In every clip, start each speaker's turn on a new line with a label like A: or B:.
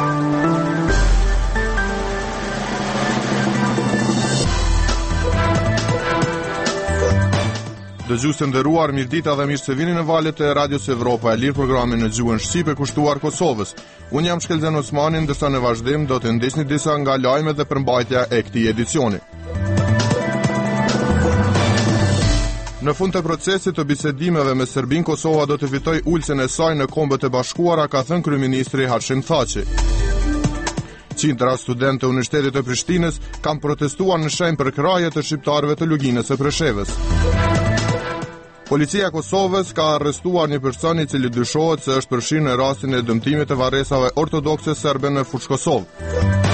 A: Dëgjues të nderuar, mirëdita dhe mirë se vini në valët e Radios Evropa e Lirë, programin në gjuhën shqipe kushtuar Kosovës. Unë jam Shkelzen Osmani, ndërsa në vazhdim do të ndesni disa nga lajmet dhe përmbajtja e këtij edicioni. Në fund të procesit të bisedimeve me Serbinë, Kosova do të fitojë ulsen e saj në Kombët e Bashkuara, ka thënë kryeministri Hashim Thaçi. Qindra studentë të Universitetit të Prishtinës kanë protestuar në shenjë për kraje të shqiptarëve të Luginës së Preshevës. Policia e Kosovës ka arrestuar një person i cili dyshohet se është përfshirë në rastin e dëmtimit të varresave ortodokse serbe në Fushkosovë.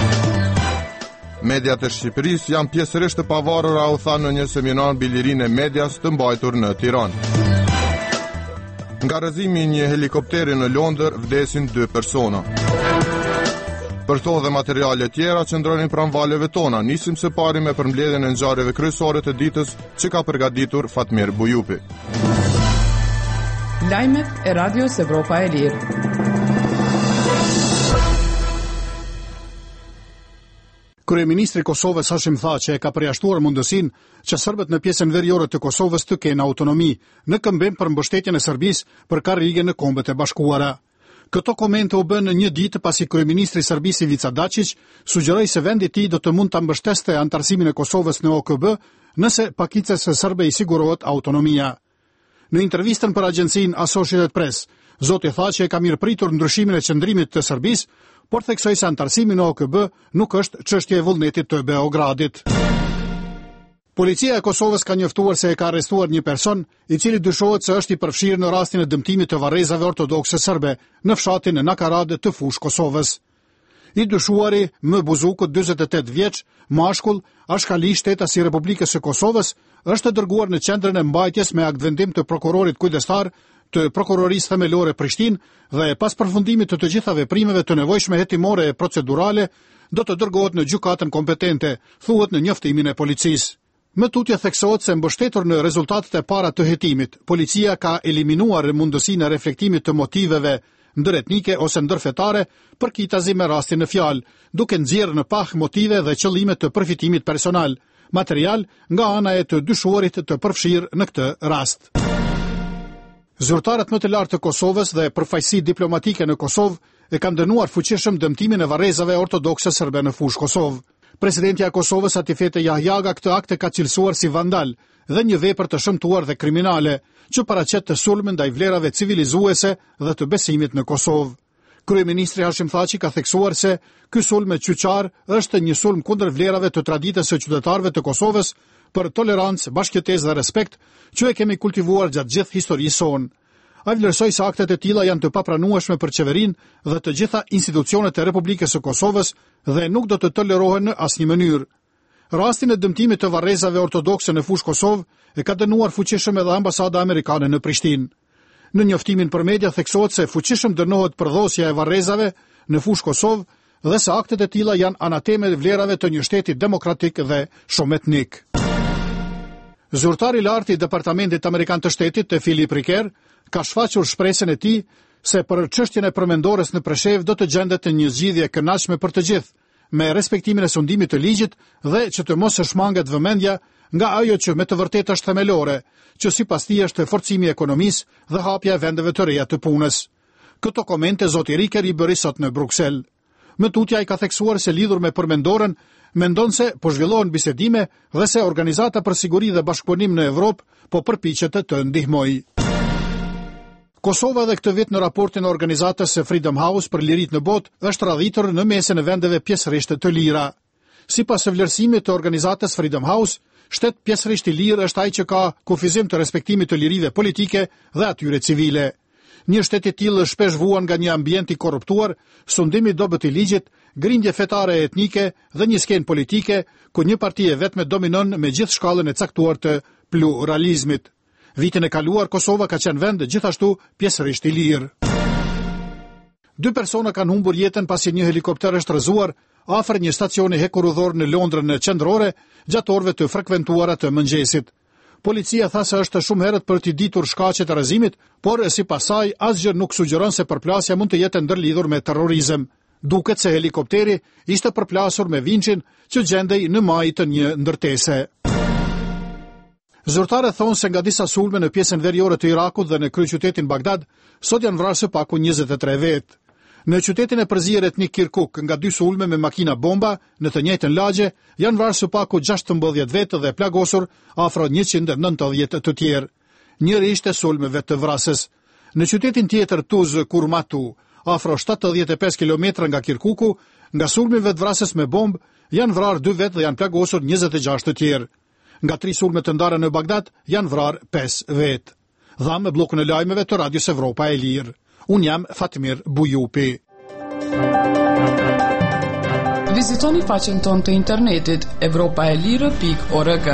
A: Mediat e Shqipërisë janë pjesërisht të pavarura, u tha në një seminar mbi lirinë e medias të mbajtur në Tiranë. Nga rrëzimi i një helikopteri në Londër vdesin 2 persona. Për këto dhe materiale tjera qëndronin pranë valeve tona. Nisim së pari me përmbledhjen e ngjarjeve kryesore të ditës që ka përgatitur Fatmir Bujupi.
B: Lajmet e Radios Evropa e Lirë.
C: Kryeministri i Kosovës Hashim Thaçi ka përjashtuar mundësinë që serbët në pjesën veriore të Kosovës të kenë autonomi, në këmbim për mbështetjen e Serbisë për karrige në Kombët e Bashkuara. Këto komente u bën në një ditë pasi kryeministri i Serbisë Ivica Dačić sugjeroi se vendi i tij do të mund ta mbështeste antarësimin e Kosovës në OKB nëse pakicës së serbe i sigurohet autonomia. Në intervistën për agjencinë Associated Press, zoti Thaçi ka mirëpritur ndryshimin e qëndrimit të Serbisë, por theksoi se antarësimi në OKB nuk është çështje e vullnetit të Beogradit. Policia e Kosovës ka njoftuar se e ka arrestuar një person i cili dyshohet se është i përfshirë në rastin e dëmtimit të varrezave ortodokse serbe në fshatin e Nakarad të Fush Kosovës. I dyshuari M. Buzuku, 48 vjeç, mashkull, ashkali shtetas i Republikës së Kosovës, është dërguar në qendrën e mbajtjes me akt vendim të prokurorit kujdestar të prokurorisë themelore Prishtinë dhe pas përfundimit të gjitha veprimeve të nevojshme hetimore e procedurale do të dërgohet në gjykatën kompetente, thuhet në njoftimin e policisë. Më tutje theksohet se mbështetur në rezultatet e para të hetimit, policia ka eliminuar mundësinë e reflektimit të motiveve ndëretnike ose ndërfetare për kitazi me rastin në fjalë, duke nxjerrë në pah motive dhe qëllime të përfitimit personal, material nga ana e të dyshuarit të përfshirë në këtë rast. Zyrtarët më të lartë të Kosovës dhe përfaqësi diplomatike në Kosovë e kanë dënuar fuqishëm dëmtimin e varrezave ortodokse serbe në Fush Kosovë. Presidenti i Kosovës Atifete Jahjaga këtë akt e ka cilësuar si vandal dhe një vepër të shëmtuar dhe kriminale, që paraqet të sulm ndaj vlerave civilizuese dhe të besimit në Kosovë. Kryeministri Hashim Thaçi ka theksuar se ky sulm kyçar është një sulm kundër vlerave të traditës së qytetarëve të Kosovës për tolerancë, bashkëtesë dhe respekt që e kemi kultivuar gjatë gjithë historisë sonë. Ai vlerësoi se aktet e tilla janë të papranueshme për qeverinë dhe të gjitha institucionet e Republikës së Kosovës dhe nuk do të tolerohen në asnjë mënyrë. Rastin e dëmtimit të varrezave ortodokse në Fush Kosovë e ka dënuar fuqishëm edhe ambasada amerikane në Prishtinë. Në njoftimin për media theksohet se fuqishëm dënohet përdhosja e varrezave në Fush Kosovë dhe se aktet e tilla janë anateme vlerave të një shteti demokratik dhe shumetnik. Zyrtari i lartë i Departamentit Amerikan të Shtetit, Philip Riker, ka shfaqur shpresën e tij se për çështjen e përmendores në Preshevë do të gjendet një zgjidhje e kënaqshme për të gjithë, me respektimin e sundimit të ligjit dhe që të mos shmanget vëmendja nga ajo që me të vërtetë është themelore, që sipas tij është forcimi i ekonomisë dhe hapja e vendeve të reja të punës. Këto komente zoti Riker i bëri sot në Bruksel. Më tutje ai ka theksuar se lidhur me përmendoren mendon se po zhvillohen bisedime dhe se Organizata për Siguri dhe Bashkëpunim në Evropë po përpiqet të ndihmojë. Kosova dhe këtë vit në raportin e organizatës së Freedom House për lirit në botë është radhitur në mesin e vendeve pjesërisht të lira. Sipas vlerësimit të organizatës Freedom House, shtet pjesërisht i lirë është ai që ka kufizim të respektimit të lirive politike dhe atyre civile. Një shtet i tillë shpesh vuan nga një ambient i korruptuar, sundimi i dobët i ligjit, grindje fetare e etnike dhe një skenë politike ku një parti e vetme dominon me gjithë shkallën e caktuar të pluralizmit. Vitin e kaluar, Kosova ka qenë vend gjithashtu pjesërisht i lirë. 2 persona kanë humbur jetën pasi një helikopter është rrëzuar afër një stacioni hekurudhor në Londrën në qendrore gjatë orëve të frekuentuara të mëngjesit. Policia tha se është shumë herët për t'i ditur shkaqet e rrëzimit, por sipas saj asgjë nuk sugjeron se përplasja mund të jetë ndërlidhur me terrorizëm. Duket se helikopteri ishte përplasur me vinçin që gjendej në majë të një ndërtese. Zyrtarët thonë se nga disa sulme në pjesën veriore të Irakut dhe në kryeqytetin Bagdad, sot janë vrarë së paku 23 vetë. Në qytetin e përzier etnik Kirkuk, nga 2 sulme me makina bomba në të njëjtën lagje, janë vrarë së paku 16 vetë dhe plagosur afro 190 të tjerë. Njëri ishte sulmeve të vrasës. Në qytetin tjetër Tuz Kurmatu, afro 75 km nga Kirkuku, nga sulmeve të vrasës me bombë, janë vrarë 2 vetë dhe janë plagosur 26 të tjerë. Nga 3 sulme të ndara në Bagdad, janë vrarë 5 vetë. Dha me blokun e lajmeve të Radios Evropa e Lirë. Unë jam Fatmir Bujupi.
B: Vizitoni faqen tonë të internetit evropaelire.org.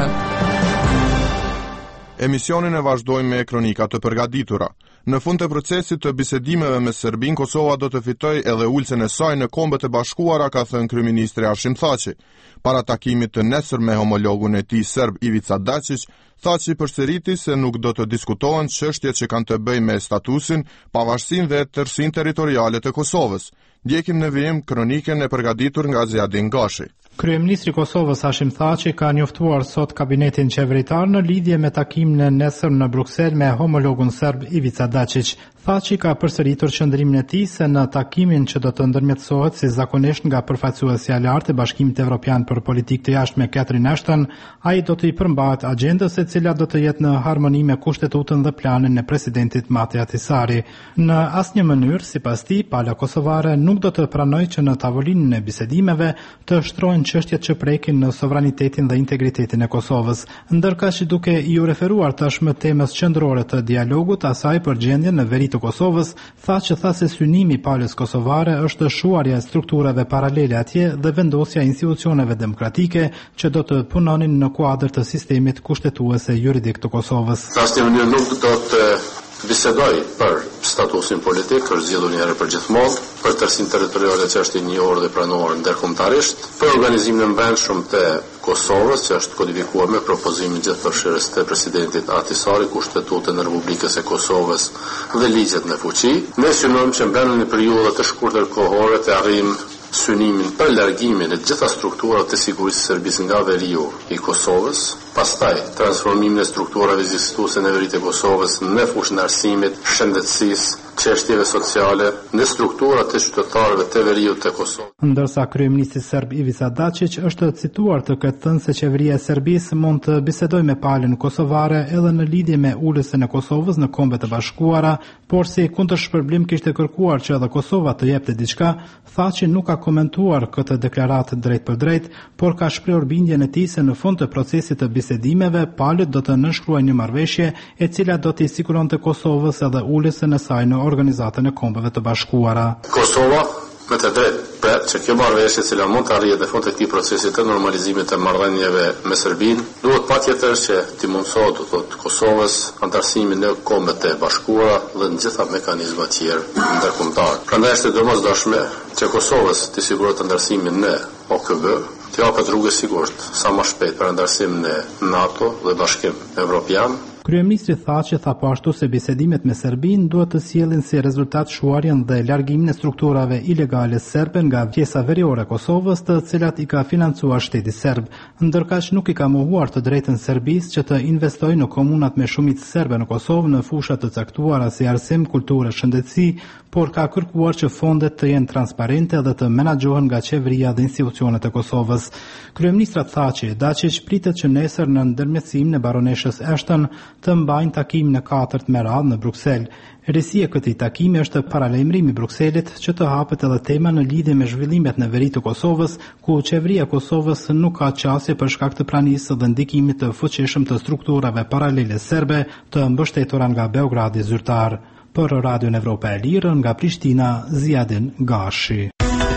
A: Emisionin e vazhdojmë me kronika të përgatitura. Në fund të procesit të bisedimeve me Serbinë, Kosova do të fitojë edhe ulsen e saj në Kombet e Bashkuara, ka thënë kryeministri Hashim Thaçi. Para takimit të nesër me homologun e tij serb Ivica Dačić, Thaçi përsëriti se nuk do të diskutohen çështjet që kanë të bëjnë me statusin, pavarësinë dhe tërësinë territoriale të Kosovës. Ndjekim në vijim kronikën e përgatitur nga Zjadin Gashi.
D: Kryeministri i Kosovës Hashim Thaçi ka njoftuar sot kabinetin qeveritar në lidhje me takimin e nesër në Bruksel me homologun serb Ivica Dačić. Thaçi ka përsëritur qëndrimin e tij se në takimin që do të ndërmjetësohet si zakonisht nga përfaqësuesja e lartë e Bashkimit Evropian për Politikë të Jashtme Catherine Ashton, ai do të i përmbahet agjendës e cila do të jetë në harmoni me kushtetutën dhe planin e presidentit Mate Ahtisaari. Në asnjë mënyrë, sipas tij, pala kosovare nuk do të pranojë që në tavolinën e bisedimeve të shtrohen çështjet që prekin në sovranitetin dhe integritetin e Kosovës, ndërkaq duke i referuar tashmë temës qendrore të dialogut, asaj për gjendjen në veri të Kosovës, tha se synimi i palës kosovare është shuarja e strukturave paralele atje dhe vendosja e institucioneve demokratike që do të punonin në kuadër të sistemit kushtetuese juridik të Kosovës.
E: Nuk do të bisedoj për statusin politik, është zgjedhur një herë për gjithmonë, për tërësinë territoriale që është i njohur dhe pranuar ndërkombëtarisht, për organizimin e brendshëm të Kosovës, që është kodifikuar me propozimin gjithëpërfshirës të presidentit Ahtisaari, Kushtetutën e Republikës e Kosovës dhe ligjet në fuqi. Ne synojmë që brenda një periudhe të shkurtër kohore të arrijmë synimin për largimin e gjitha strukturat të sigurisë së Serbisë nga veriu i Kosovës, pastaj transformimin e strukturave ekzistuese në veri të Kosovës në fushën e arsimit, shëndetësisë, çështjeve sociale, në strukturat të qytetarëve të veriut të Kosovës.
D: Ndërsa kryeministri serb Ivica Dačić është cituar të ketë thënë se qeveria e Serbisë mund të bisedojë me palën kosovare edhe në lidhje me ulësen e Kosovës në Kombet e Bashkuara, por si kundërshpërblim kishte kërkuar që edhe Kosova të jepte diçka, Thaçi nuk ka komentuar këtë deklaratë drejt për drejt, por ka shprehur bindjen e tij se në fund të procesit të bisedimeve, palët do të nënshkruajnë një marrëveshje e cila do t'i siguronte Kosovës edhe ulësen e saj në organizatën e Kombeve të Bashkuara.
E: Kosova me të drejtë pret që kjo marrëveshje e cila mund të arrihet në fund të këtij procesi të normalizimit të marrëdhënieve me Serbinë, duhet patjetër që t'i mundësohet Kosovës antarësimi në Kombet e Bashkuara dhe në gjitha mekanizmat tjerë ndërkombëtar. Prandaj është domosdoshme që Kosovës t'i sigurohet antarësimin në OKB, të japet rrugë sigurt sa më shpejt për antarësim në NATO dhe Bashkim Evropian.
D: Kryeministri Thaçi tha po ashtu se bisedimet me Serbinë duhet të sjellin si rezultat shuarjen dhe largimin e strukturave ilegale serbe nga pjesa veriore e Kosovës, të cilat i ka financuar shteti serb, ndërkaq nuk i ka mohuar të drejtën Serbisë që të investojë në komunat me shumicë serbe në Kosovë në fusha të caktuara si arsim, kulturë, shëndetësi, por ka kërkuar që fondet të jenë transparente dhe të menaxhohen nga qeveria dhe institucionet e Kosovës. Kryeministra Dačić pritet që nesër në ndërmjetësimin e baroneshës Ashton të mbajnë takimin e 4 me radhë në Bruksel. Risia e këtij takimi është paralajmërimi i Brukselit që të hapet edhe tema në lidhje me zhvillimet në veri të Kosovës, ku qeveria e Kosovës nuk ka qasje për shkak të pranisë dhe ndikimit të fuqishëm të strukturave paralele serbe të mbështetura nga Beogradi zyrtar. Për Radion Evropa e Lirë nga Prishtina, Zjadin Gashi.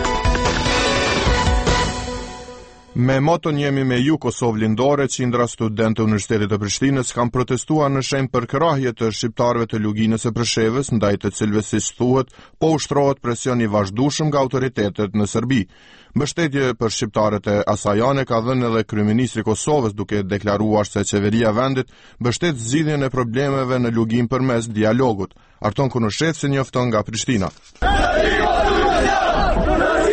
A: Me moton jemi me ju Kosovë lindore, qindra studentë të Universitetit të Prishtinës kanë protestuar në shenjë për krahje të shqiptarëve të Luginës së Preshevës, ndaj të cilëve siç thuhet, po ushtrohet presion i vazhdueshëm nga autoritetet në Serbi. Mbështetje për shqiptarët e asajane ka dhënë edhe kryeministri i Kosovës, duke deklaruar se qeveria e vendit mbështet zgjidhjen e problemeve në Lugin përmes dialogut. Arton Kunushevci njofton nga Prishtina.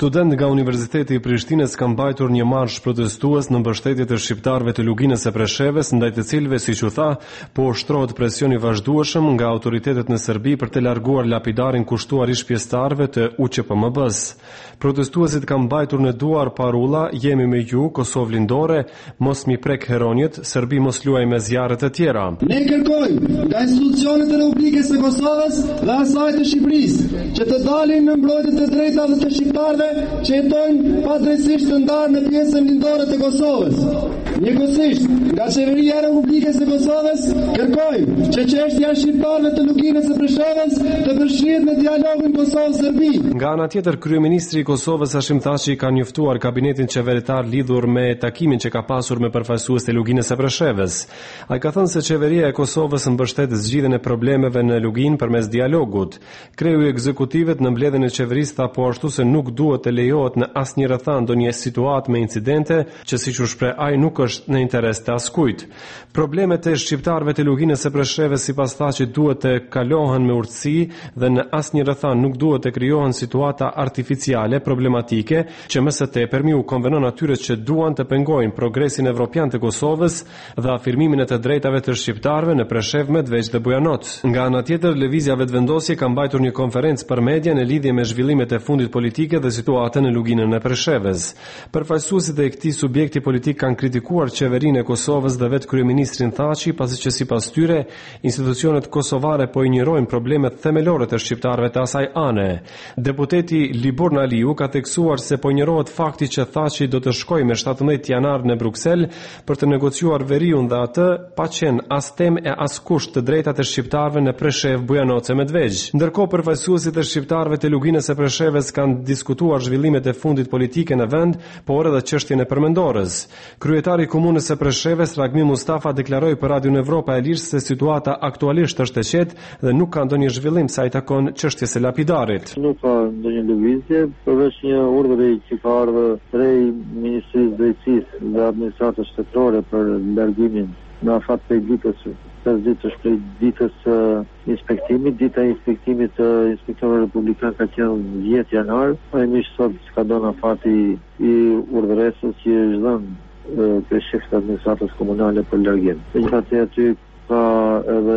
F: Student nga Universiteti i Prishtinës kanë mbajtur një marsh protestues në mbështetje të shqiptarëve të luginës së Preshevës, ndaj të cilëve, siç u tha, po ushtrohet presion i vazhdueshëm nga autoritetet në Serbi për të larguar lapidarin kushtuar ish pjesëtarëve të UÇPMB-s. Protestuesit kanë mbajtur në duar parulla "Jemi me ju, Kosovë lindore, mos mi prek heronjet, Serbi mos luaj me zjarre të tjera".
G: Ne kërkojmë nga institucionet e Republikës së Kosovës dhe asaj të Shqipërisë që të dalin në mbrojtje të drejtave të shqiptarëve që jetojnë padrejtisht të ndarë në pjesën lindore të Kosovës. Njëkohësisht, nga qeveria e Republikës së Kosovës kërkojmë që çështja e shqiptarëve të luginës së Preshevës të përfshihet në dialogun Kosovë-Serbi.
F: Nga ana tjetër, kryeministri i Kosovës Hashim Thaçi ka njoftuar kabinetin qeveritar lidhur me takimin që ka pasur me përfaqësues të luginës së Preshevës. Ai ka thënë se qeveria e Kosovës mbështet zgjidhjen e problemeve në Luginë përmes dialogut. Kreu i ekzekutivet në mbledhjen e qeverisë tha po ashtu se nuk duhet të lejohet në asnjë rrethant ndonjë situatë me incidente që siç u shpreh ai nuk është në interes të askujt. Problemet e shqiptarëve të luginës së Preshevës sipas Thaçit duhet të kalohen me urtësi dhe në asnjë rrethant nuk duhet të krijohen situata artificiale problematike që më së tepërmi u konvenon atyre që duan të pengojnë progresin evropian të Kosovës dhe afirmimin e të drejtave të shqiptarëve në Preshevë, Medveç dhe Bujanot. Nga ana tjetër, lëvizja vetëvendosje ka mbajtur një konferencë për media në lidhje me zhvillimet e fundit politike dhe situatën në luginën e Preshevës. Përfaqësuesit e këtij subjekti politik kanë kritikuar qeverinë e Kosovës dhe vetë kryeministrin Thaçi, pasi që sipas tyre institucionet kosovare po injorojnë problemet themelore të shqiptarëve të asaj ane. Deputeti Libor Naliu ka theksuar se po injorohet fakti që Thaçi do të shkojë me 17 janar në Bruksel për të negociuar veriun dhe atë pa qenë as temë e as kusht të drejtat e shqiptarëve në Preshevë, Bujanot e Medveç. Ndërkohë, përfaqësuesit e shqiptarëve të luginës së Preshevës kanë diskutuar zhvillimet e fundit politike në vend, por edhe çështjen e përmendorës. Kryetari i komunës së Preshevës, Ragmi Mustafa, deklaroi për Radion Evropa e Lirë se situata aktualisht është e qetë dhe nuk ka ndonjë zhvillim sa i takon çështjes së lapidarit.
H: Nuk ka ndonjë lëvizje, përveç një urdhri që ka ardhur prej Ministrisë Drejtësisë dhe Administratës Shtetërore për largimin në afat të ditës 5 ditësh prej ditës inspektimit. Dita e inspektimit të inspektorëve republikan ka qenë 10 janar. Ai sot ka dhënë afati i urdhëresës që është dhënë te shefi i administratës komunale për largim. Megjithatë aty ka edhe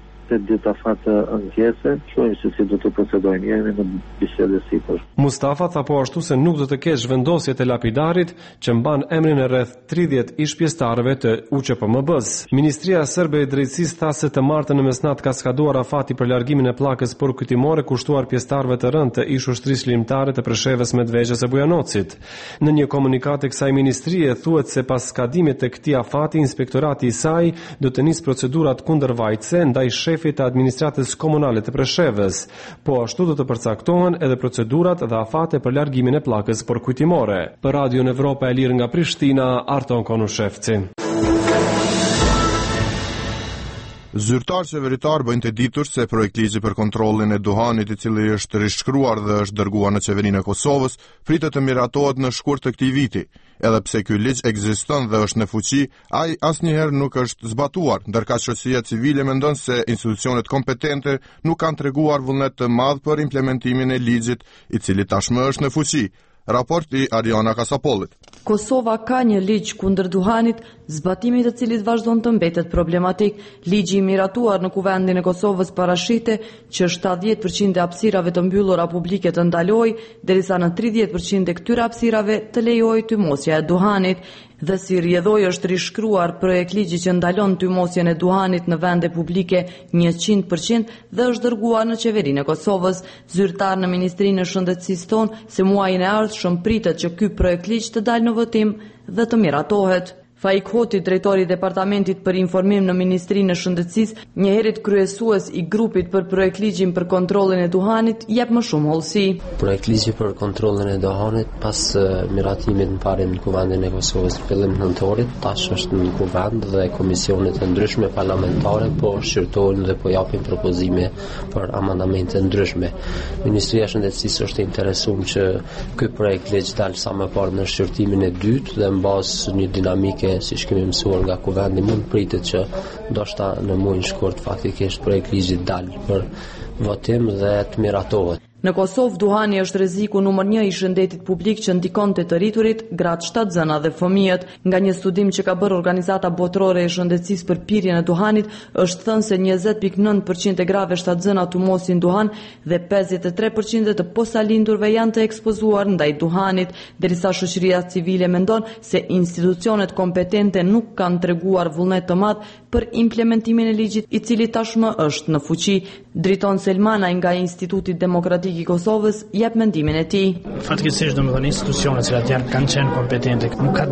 H: 8 ditë afat ankese, shohim se si do të procedojmë, jemi në bisedë sipër.
F: Mustafa tha po ashtu se nuk do të kesh vendosje të lapidarit që mban emrin e rreth 30 ish pjesëtarëve të UÇPMB-s. Ministria Serbe e Drejtësisë tha se të martën në mesnat ka skaduar afati për largimin e pllakës porkujtimore kushtuar pjesëtarëve të rënd të ish ushtrisë lirimtare të Preshevës, Medveçës e Bujanocit. Në një komunikat e kësaj ministrie thuhet se pas skadimit të këtij afati, inspektorati i saj do të nisë procedurat kundërvajtëse ndaj të administratës komunale të Preshevës, po ashtu do të përcaktohen edhe procedurat dhe afate për largimin e pllakës porkujtimore. Për Radion Evropa e Lirë nga Prishtina, Arton Konushevci.
A: Zyrtar qeveritar bëjnë të ditur se projekt ligji për kontrollin e duhanit, i cili është rishkruar dhe është dërguar në qeverinë e Kosovës, pritet të miratohet në shkurt të këtij viti. Edhe pse ky ligj ekziston dhe është në fuqi, ai asnjëherë nuk është zbatuar, ndërka shoqëria civile mendon se institucionet kompetente nuk kanë treguar vullnet të madh për implementimin e ligjit, i cili tashmë është në fuqi. Raporti Ariana Kasapollit.
I: Kosova ka një ligj kundër duhanit, zbatimi i cilit vazhdon të mbetet problematik. Ligji i miratuar në Kuvendin e Kosovës parashite që 70% e hapësirave të mbyllura publike të ndalojë, derisa në 30% e këtyre hapësirave të lejojë tymosja e duhanit. Dhe si rrjedhoi është rishkruar projekt ligji që ndalon tymosjen e duhanit në vende publike 100% dhe është dërguar në qeverinë e Kosovës. Zyrtar në Ministrinë e Shëndetësisë thonë se muajin e ardhshëm pritet që ky projekt ligj të dalë në votim dhe të miratohet. Faik Hoti, drejtori i Departamentit për Informim në Ministrinë e Shëndetësisë, njëherët kryesues i grupit për projekt ligjin për kontrollin e duhanit, jep më shumë hollësi.
J: Projekt ligji për kontrollin e duhanit pas miratimit në parim në Kuvendin e Kosovës në fillim nëntorit, tash është në Kuvend dhe komisionet e ndryshme parlamentare po shqyrtojnë dhe po japin propozime për amendamente ndryshme. Ministria e Shëndetësisë është interesuar që ky projekt ligj dalë sa më parë në shqyrtimin e dytë dhe mbas një dinamike si kemi mësuar nga Kuvendi, mund pritet që ndoshta në muajin shkurt faktikisht projekt ligji dalë për votim dhe të miratohet.
I: Në Kosovë, duhani është rreziku numër 1 i shëndetit publik që ndikon te të rriturit, gratë, shtatzëna dhe fëmijët. Nga një studim që ka bërë Organizata Botërore e Shëndetësisë për pirjen e duhanit, është thënë se 20.9% e grave shtatzëna tumosin duhan dhe 53% të posalindurve janë të ekspozuar ndaj duhanit, derisa shoqëria civile mendon se institucionet kompetente nuk kanë treguar vullnet të madh për implementimin e ligjit i cili tashmë është në fuqi. Driton Selmana nga Instituti Demokratik i Kosovës jep mendimin e tij.
K: Fatkeqësisht domethënë institucionet që kanë qenë kompetente nuk ka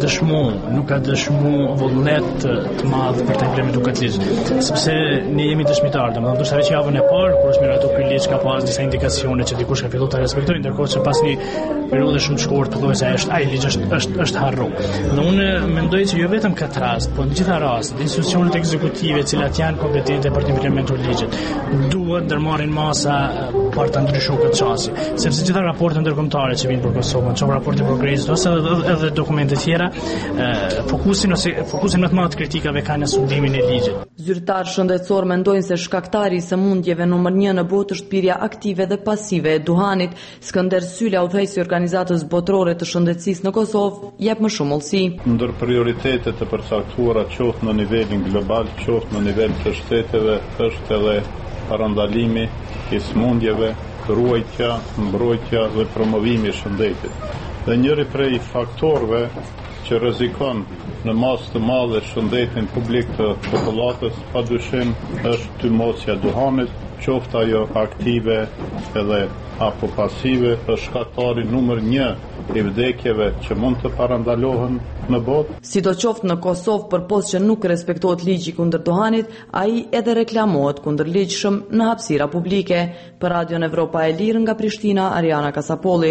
K: dëshmu vullnet të madh për të implementuar këtë ligj, sepse ne jemi dëshmitar, domethënë ndoshta vetë javën e parë kur është miratuar ky ligj ka pas disa indikacione që dikush ka filluar ta respektojë, ndërkohë që pas një periudhe shumë të shkurtër pothuajse ai ligj është harru. Dhe unë mendoj se jo vetëm këtë rast, por në gjitha rastet, institucionet ekzekutive të cilat janë kompetente për të implementuar ligjin, duhet ndërmarrin masa për të ndryshuar këtë çështje, sepse gjitha raportet ndërkombëtare që vinë për Kosovën, çfarë raporti progresit ose edhe dokumente tjera, fokusin më të madh të kritikave kanë në studimin e ligjit.
I: Zyrtar shëndetësor mendojnë se shkaktari i sëmundjeve numër 1 në botë është pirja aktive dhe pasive e duhanit. Skënder Sylla, udhëheqësi i Organizatës Botërore të Shëndetësisë në Kosovë, jep më shumë ullësi.
L: Ndër prioritetet e përcaktuara qoftë në nivelin global, qoftë në nivel të shteteve, është edhe parandalimi i sëmundjeve, ruajtja, mbrojtja dhe promovimi i shëndetit. Dhe njëri prej faktorëve që rrezikon në masë të madhe shëndetin publik të popullatës, padyshim është tymosja e duhanit, qoftë ajo aktive edhe apo pasive, është shkaktari numër 1 i vdekjeve që mund të parandalohen në botë.
I: Sidoqoftë në Kosovë, përpos që nuk respektohet ligji kundër duhanit, ai edhe reklamohet kundër ligjshëm në hapësira publike. Për Radion Evropa e Lirë nga Prishtina, Ariana Kasapolli.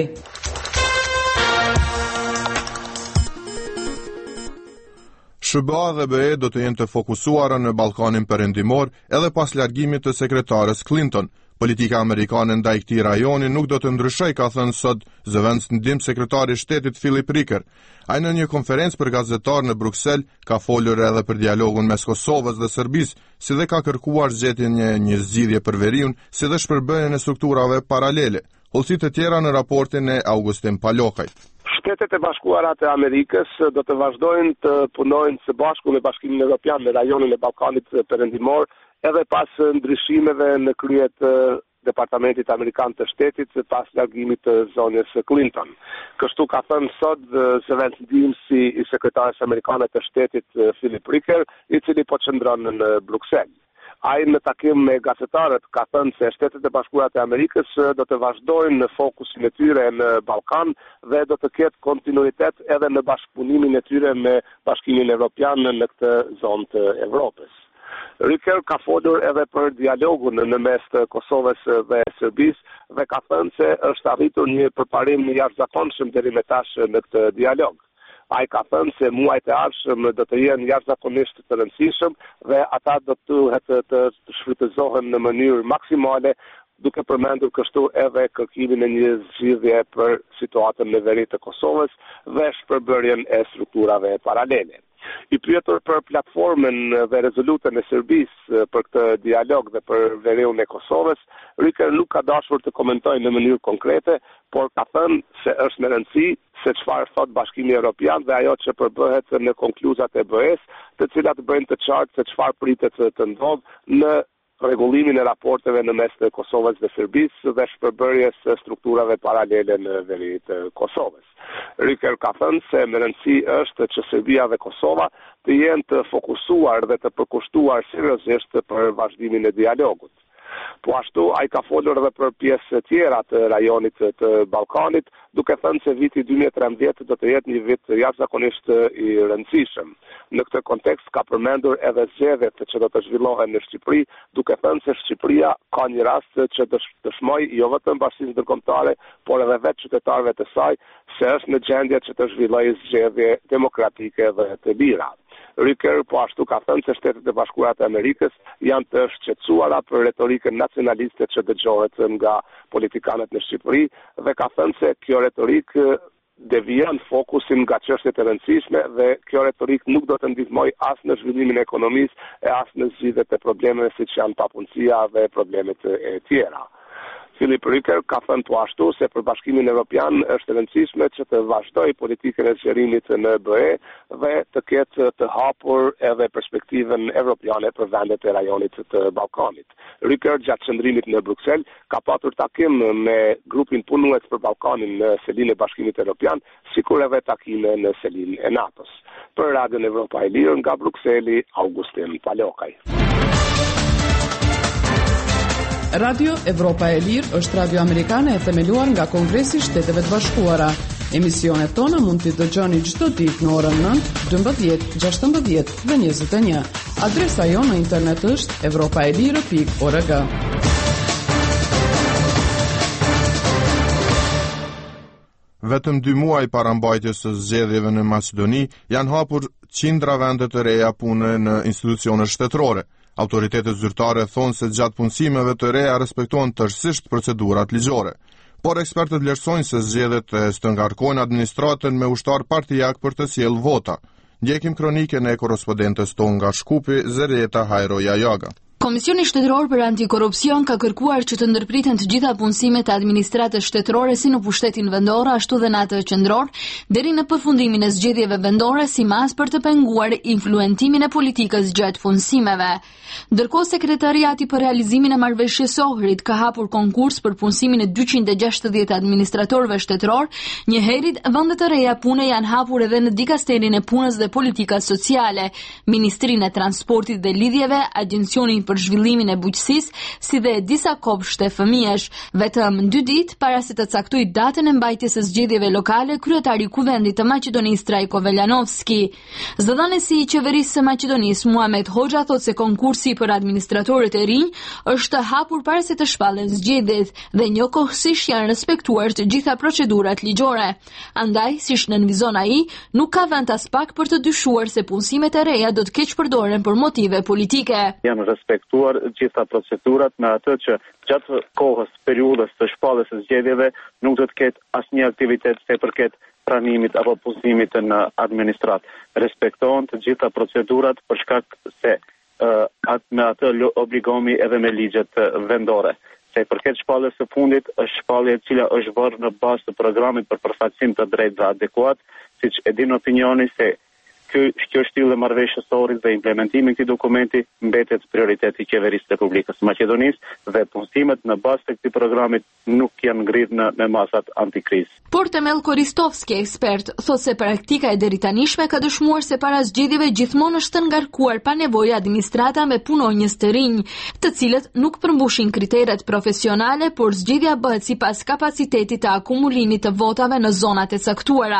A: SBA dhe BE do të jenë të fokusuara në Ballkanin Perëndimor edhe pas largimit të sekretares Clinton. Politika amerikane ndaj këtij rajoni nuk do të ndryshojë, ka thënë sot zëvendës ndim sekretari i shtetit Philip Ricker. Ai në një konferencë për gazetarë në Bruksel ka folur edhe për dialogun mes Kosovës dhe Serbisë, si dhe ka kërkuar zgjedhjen e një zgjidhje për veriun, si dhe shpërbërjen e strukturave paralele. Hollësit e tjera në raportin e Augustin Palokajt.
M: Shtetet e Bashkuara të Amerikës do të vazhdojnë të punojnë së bashku me Bashkimin Evropian në rajonin e Ballkanit Perëndimor, edhe pas ndryshimeve në krye të Departamentit Amerikan të Shtetit pas largimit të zonës Clinton. Kështu ka thënë sot zëvendës ndihmësi i sekretares amerikane të Shtetit Philip Ricker, i cili po qëndron në Bruksel. Ai në takim me gazetarët ka thënë se Shtetet e Bashkuara të Amerikës do të vazhdojnë në fokusin e tyre në Ballkan dhe do të ketë kontinuitet edhe në bashkëpunimin e tyre me Bashkimin Evropian në këtë zonë të Evropës. Ricker ka folur edhe për dialogun në mes të Kosovës dhe Serbisë dhe ka thënë se është arritur një përparim jashtëzakonshëm deri më tash në këtë dialog. Ai ka thënë se muajt e ardhshëm do të jenë jashtëzakonisht të rëndësishëm dhe ata do të shfrytëzohen në mënyrë maksimale, duke përmendur kështu edhe kërkimin e një zgjidhje për situatën në veri të Kosovës dhe shpërbërjen e strukturave paralele. I pyetur për platformën dhe rezolutën e Serbisë për këtë dialog dhe për veriun e Kosovës, Ricker nuk ka dashur të komentojë në mënyrë konkrete, por ka thënë se është me rëndësi se çfarë thot Bashkimi Evropian dhe ajo që përbëhet në konkluzat e BE-s, të cilat bëjnë të qartë se çfarë pritet të ndodhë në rregullimin e raporteve në mes të Kosovës dhe Serbisë dhe shpërbërjes së strukturave paralele në veri të Kosovës. Ricker ka thënë se me rëndësi është që Serbia dhe Kosova të jenë të fokusuar dhe të përkushtuar seriozisht për vazhdimin e dialogut. Po ashtu, ai ka folur edhe për pjesë tjera të rajonit të Ballkanit, duke thënë se viti 2013 do të jetë një vit jashtëzakonisht i rëndësishëm. Në këtë kontekst ka përmendur edhe zgjedhjet që do të zhvillohen në Shqipëri, duke thënë se Shqipëria ka një rast që dëshmoi jo vetëm bashkisë ndërkombëtare, por edhe vetë qytetarëve të saj se është në gjendje që të zhvillojë zgjedhje demokratike dhe të lira. Ricker po ashtu ka thënë se Shtetet e Bashkuara të Amerikës janë të shqetësuara për retorikën nacionaliste që dëgjohet nga politikanët në Shqipëri dhe ka thënë se kjo retorikë devijon fokusin nga çështjet e rëndësishme dhe kjo retorik nuk do të ndihmojë as në zhvillimin e ekonomisë e as në zgjidhjet e problemeve siç janë papunësia dhe problemet e tjera. Filip Ryker ka thënë po ashtu se për Bashkimin Evropian është e rëndësishme që të vazhdojë politikën e zgjerimit në BE dhe të ketë të hapur edhe perspektivën evropiane për vendet e rajonit të Ballkanit. Ryker gjatë qëndrimit në Bruksel ka patur takim me grupin punues për Ballkanin në selinë e Bashkimit Evropian, sikur edhe takime në selinë e NATO-s. Për Radion Evropa e Lirë nga Brukseli, Augustin Palokaj.
B: Radio Evropa e Lirë është radio amerikane e themeluar nga Kongresi i Shteteve të Bashkuara. Emisionet tona mund t'i dëgjoni çdo ditë në orën 9, 12, 16 dhe 21. Adresa jonë në internet është europaelire.org.
A: Vetëm 2 muaj para mbajtjes së zgjedhjeve në Maqedoni janë hapur qindra vende të reja pune në institucione shtetërore. Autoritetet zyrtare thonë se gjatë punësimeve të reja respektohen tërësisht procedurat ligjore. Por ekspertët vlerësojnë se zgjedhjet të ngarkojnë administratën me ushtar partijak për të sjellë vota. Ndjekim kronikën e korrespondentes tonë nga Shkupi, Zereta Hajro Jajaga.
N: Komisioni Shtetëror për Antikorrupsion ka kërkuar që të ndërpriten të gjitha punësimet e administratës shtetërore si në pushtetin vendor ashtu dhe në atë qendror, deri në përfundimin e zgjedhjeve vendore si mas për të penguar influentimin e politikës gjatë punësimeve. Ndërkohë sekretariati për realizimin e marrëveshjes Ohrid ka hapur konkurs për punësimin e 260 administratorëve shtetëror, njëherët vende të reja pune janë hapur edhe në dikasterin e punës dhe politikës sociale, Ministrinë e Transportit dhe Lidhjeve, Agjencionin për zhvillimin e bujqësisë, si dhe disa kopshte fëmijësh. Vetëm 2 ditë para se të caktojë datën e mbajtjes së zgjedhjeve lokale, kryetari i Kuvendit të Maqedonisë Trajko Veljanovski. Zëdhënësi i qeverisë së Maqedonisë Muhamet Hoxha thotë se konkursi për administratorët e rinj është hapur para se të shpallen zgjedhjet dhe njëkohësisht janë respektuar të gjitha procedurat ligjore. Andaj, siç nënvizon ai, nuk ka vend as pak për të dyshuar se punësimet e reja do të keq përdoren për motive politike.
H: Respektuar gjitha procedurat me atë që gjatë kohës, periudhës të shpalljes së zgjedhjeve nuk do të ketë asnjë aktivitet se përket pranimit apo punësimit në administrat. Respektohen të gjitha procedurat për shkak se me atë obligomi edhe me ligjet vendore. Se përket shpalljes së fundit, është shpallje e cila është bërë në bazë të programit për përfaqësim të drejtë dhe adekuat, siç e din opinioni se kjo shtyllë e marrëveshjes Ohrid dhe implementimi i këtij dokumenti mbetet prioriteti i qeverisë së Republikës së Maqedonisë dhe punësimet në bazë të këtij programit nuk janë ngritur me masat antikrizë.
N: Por Temel Koristovski, ekspert, thotë se praktika e deritanishme ka dëshmuar se para zgjedhjeve gjithmonë është ngarkuar pa nevojë administrata me punonjës të rinj, të cilët nuk përmbushin kriteret profesionale, por zgjedhja bëhet sipas kapacitetit të akumulimit të votave në zonat e caktuara.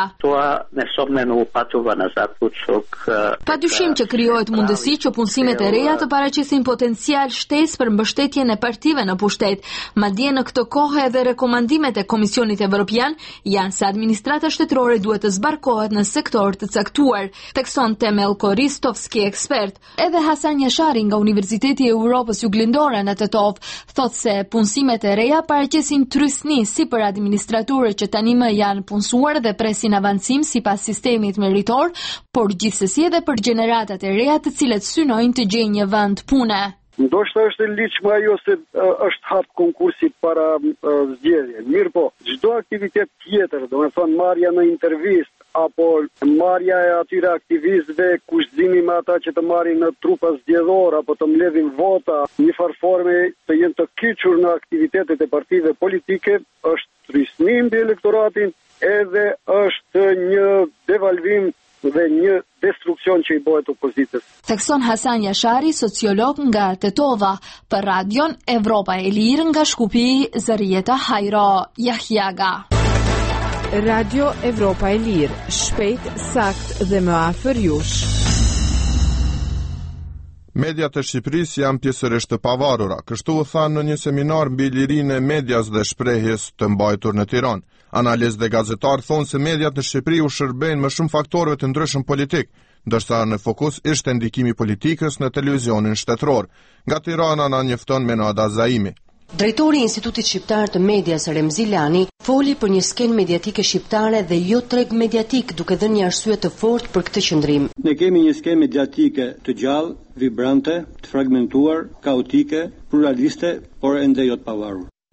N: Padyshim që krijohet mundësi që punësimet e reja të paraqesin potencial shtesë për mbështetjen e partive në pushtet. Madje në këtë kohë edhe rekomandimet e Komisionit Evropian janë se administrata shtetërore duhet të zbarkohet në sektor të caktuar, thekson Temel Koristovski, ekspert. Edhe Hasan Jashari nga Universiteti i Europës Juglindore në Tetov thotë se punësimet e reja paraqesin trysni si për administratorët që tani më janë punësuar dhe presin avancim sipas sistemit meritor, por gjithsesi edhe për gjeneratat e reja të cilët synojnë të gjejnë një vend pune.
O: Ndoshta është e ligjshme ajo se është hap konkursi para zgjedhje. Mirë po, çdo aktivitet tjetër, domethënë marrja në intervistë apo marrja e atyre aktivistëve, kushtimi me ata që të marrin në trupa zgjedhor apo të mbledhin vota, një farforme të jenë të kyçur në aktivitetet e partive politike, është trysnim mbi elektoratin, edhe është një devalvim dhe një destruksion që i bëhet opozitës.
N: Thekson Hasan Jashari, sociolog nga Tetova, për Radion Evropa e Lirë nga Shkupi, Zarieta Hajro Jahjaga.
P: Radio Evropa e Lirë, shpejt, sakt dhe më afër jush.
A: Mediat e Shqipërisë janë pjesërisht të pavarura, kështu u thanë në një seminar mbi lirinë e medias dhe shprehjes të mbajtur në Tiranë. Analistë dhe gazetarë thonë se mediat në Shqipëri u shërbejnë më shumë faktorëve të ndryshëm politik, ndërsa në fokus ishte ndikimi politikës në televizionin shtetëror. Nga Tirana na njofton Menada Zaimi.
Q: Drejtori i Institutit Shqiptar të Medias Remzi Lani foli për një skenë mediatike shqiptare dhe jo treg mediatik, duke dhënë një arsye të fortë për këtë qëndrim.
R: Ne kemi një skenë mediatike të gjallë, vibrante, të fragmentuar, kaotike, pluraliste, por ende jo të pavarur.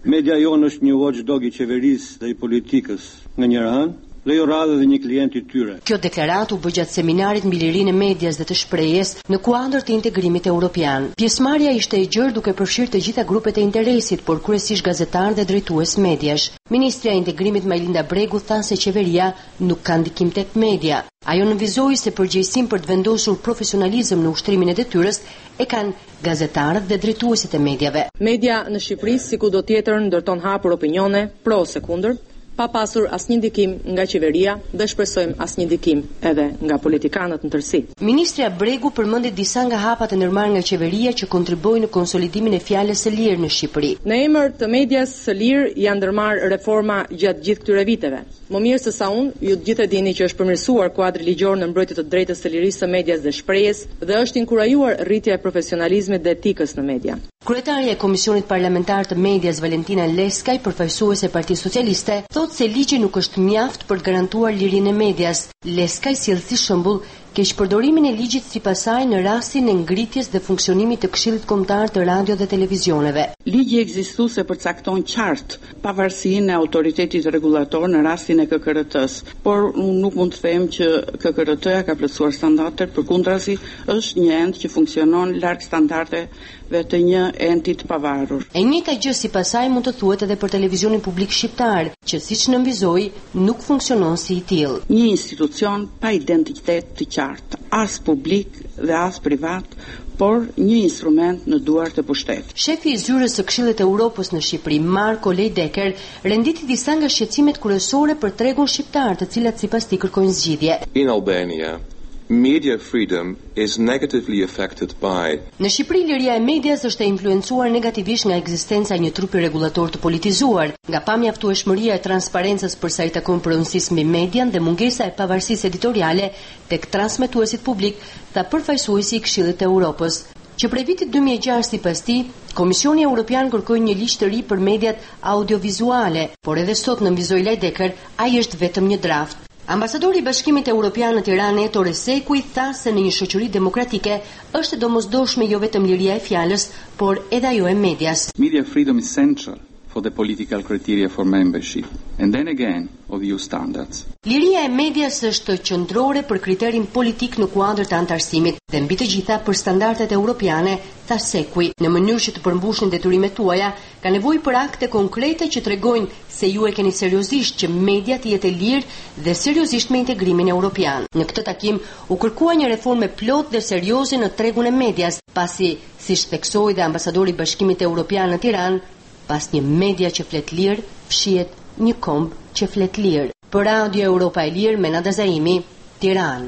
R: Media jonë është një watchdog i qeverisë dhe i politikës nga njëra anë, dhe jo radhë dhe një klient i tyre.
Q: Kjo deklaratë u bë gjatë seminarit mbi lirinë e medias dhe të shprehjes në kuadër të integrimit evropian. Pjesëmarrja ishte e gjerë duke përfshirë të gjitha grupet e interesit, por kryesisht gazetarë dhe drejtues mediash. Ministrja e Integrimit Majlinda Bregu tha se qeveria nuk ka ndikim tek media. Ajo nënvizoi se përgjegjësinë për të vendosur profesionalizëm në ushtrimin e detyrës e kanë gazetarët dhe drejtuesit e mediave.
S: Media në Shqipëri, si kudo tjetër, ndërton hapur opinione pro ose kundër, pa pasur asnjë ndikim nga qeveria dhe shpresojmë asnjë ndikim edhe nga politikanët në tërësi.
Q: Ministrja Bregu përmendi disa nga hapat e ndërmarrë nga qeveria që kontribuojnë në konsolidimin e fjalës së lirë në Shqipëri.
S: Në emër të medias së lirë janë ndërmarrë reforma gjatë gjithë këtyre viteve. Më mirë se sa unë, ju të gjithë e dini që është përmirësuar kuadri ligjor në mbrojtje të drejtës së lirisë së medias dhe shprehjes dhe është inkurajuar rritja e profesionalizmit dhe etikës në media.
Q: Kryetaria e Komisionit Parlamentar të Medias Valentina Leskaj, përfaqësuese e Partisë Socialiste, thotë se ligji nuk është mjaft për të garantuar lirinë e medias. Leskaj sjell si shembull keqpërdorimin e ligjit sipas saj në rastin e ngritjes dhe funksionimit të Këshillit Kombëtar të Radio dhe Televizioneve.
T: Ligji ekzistuese përcakton qartë pavarësinë e autoritetit rregullator në rastin e KKRT-s, por unë nuk mund të them që KKRT-ja ka plotësuar standardet, përkundrazi është një ent që funksionon larg standardeve të një enti të pavarur.
Q: E njëjta gjë sipas saj mund të thuhet edhe për televizionin publik shqiptar, që siç nënvizoi nuk funksionon si i tillë.
T: Një institucion pa identitet të qartë, as publik dhe as privat, por një instrument në duart e pushtetit.
Q: Shefi i zyrës së Këshillit të Evropës në Shqipëri, Marko Leidecker, renditi disa nga shqetësimet kryesore për tregun shqiptar, të cilat sipas tij kërkojnë zgjidhje.
U: In Albania, media freedom is negatively affected by.
Q: Në Shqipëri liria e medias është e influencuar negativisht nga ekzistenca e një trupi rregullator të politizuar, nga pamjaftueshmëria e transparencës për sa i takon pronësisë mbi median dhe mungesa e pavarësisë editoriale tek transmetuesit publik, tha përfaqësuesi i Këshillit të Evropës. Që prej vitit 2006 sipas tij, Komisioni Evropian kërkoi një ligj të ri për mediat audiovizuale, por edhe sot nënvizoi Leidecker, ai është vetëm një draft. Ambasadori i Bashkimit Evropian në Tiranë, Ettore Sekui, tha se në një shoqëri demokratike është e domosdoshme jo vetëm liria e fjalës, por edhe ajo e medias.
V: Media freedom is central for the political criteria for membership, and then again of EU standards.
Q: Liria e medias është qendrore për kriterin politik në kuadër të antarësimit dhe mbi të gjitha për standardet europiane, tha Sekui. Në mënyrë që të përmbushin detyrimet tuaja, ka nevojë për akte konkrete që tregojnë se ju e keni seriozisht që media të jetë e lirë dhe seriozisht me integrimin europian. Në këtë takim u kërkua një reformë plot dhe serioze në tregun e medias, pasi, siç theksoi dhe ambasadori i Bashkimit Evropian në Tiranë, pas një media që flet lirë, fshihet një komb që flet lirë. Për Radio Europa e Lirë, Menada Zaimi, Tiranë.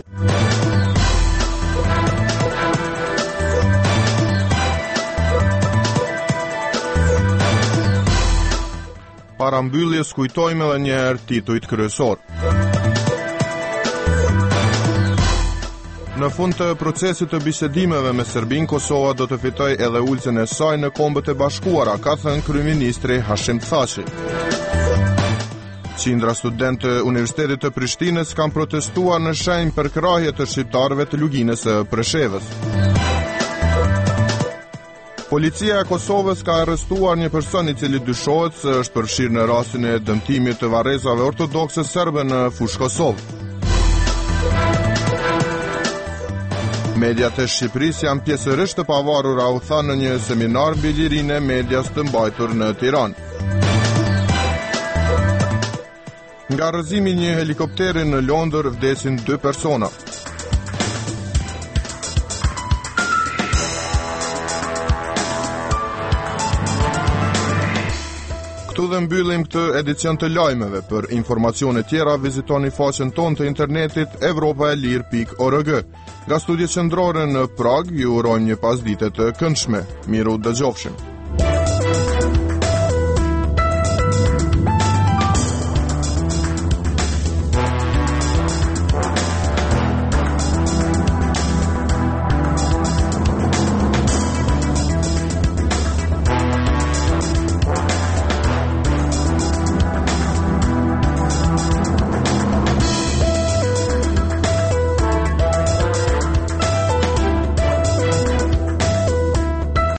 A: Para mbylljes kujtojmë edhe një herë titujt kryesor. Në fund të procesit të bisedimeve me Serbinë, Kosova do të fitojë edhe ulësen e saj në Kombët e Bashkuara, ka thënë kryeministri Hashim Thaçi. Qindra studentë të Universitetit të Prishtinës kanë protestuar në shenjë për krahje të shqiptarëve të luginës së Preshevës. Policia e Kosovës ka arrestuar një person i cili dyshohet se është përfshirë në rastin e dëmtimit të varrezave ortodokse serbe në fushë Kosovë. Mediat e Shqipërisë janë pjesërisht të pavarura, u tha në një seminar mbi lirinë e medias të mbajtur në Tiranë. Nga rrëzimi një helikopteri në Londër vdesin 2 persona. Këtu dhe mbyllim këtë edicion të lajmeve. Për informacione tjera vizitoni faqen tonë të internetit europaelir.org. Nga studiet qendrore në Prag ju urojmë një pasdite të këndshme. Miru dëgjofshim.